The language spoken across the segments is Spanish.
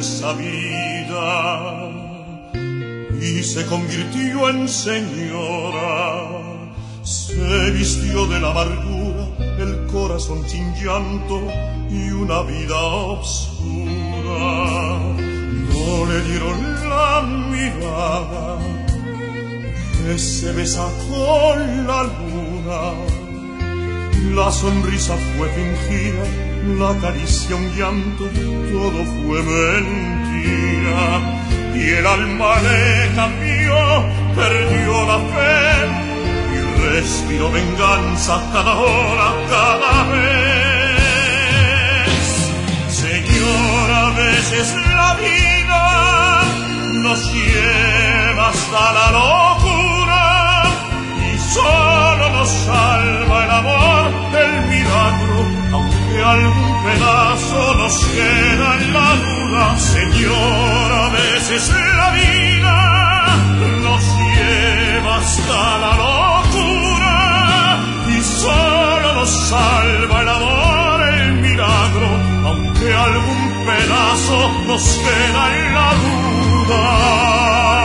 esa vida y se convirtió en señora. Se vistió de la amargura, el corazón sin llanto y una vida obscura. No le dieron la mirada que se besa con la luna. La sonrisa fue fingida, la caricia un llanto, todo fue mentira. Y el alma le cambió, perdió la fe y respiró venganza cada hora, cada vez. Señora, a veces la vida nos lleva hasta la locura y solo nos salva el amor, el milagro, aunque algún pedazo nos queda en la duda. Señora, a veces la vida nos lleva hasta la locura y solo nos salva el amor, el milagro, aunque algún pedazo nos queda en la duda.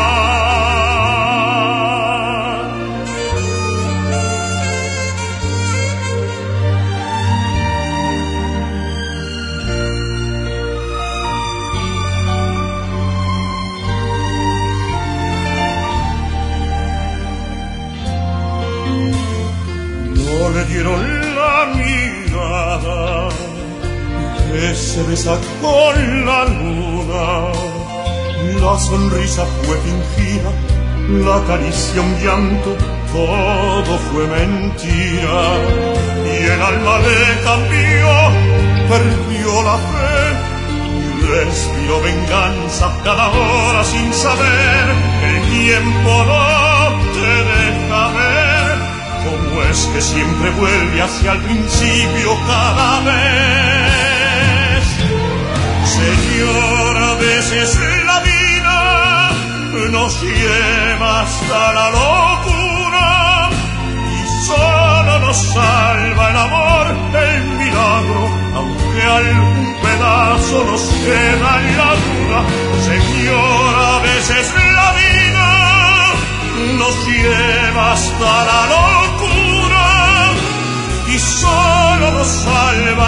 No le dieron la mirada que se besa con la luna. La sonrisa fue fingida, la caricia un llanto, todo fue mentira. Y el alma le cambió, perdió la fe y respiró venganza cada hora sin saber que el tiempo no te deja ver. ¿Cómo es que siempre vuelve hacia el principio cada vez? Señora, a veces la vida nos lleva hasta la locura y solo nos salva el amor, el milagro, aunque algún pedazo nos queda en la duda. Señora, a veces la vida nos lleva hasta la locura y solo nos salva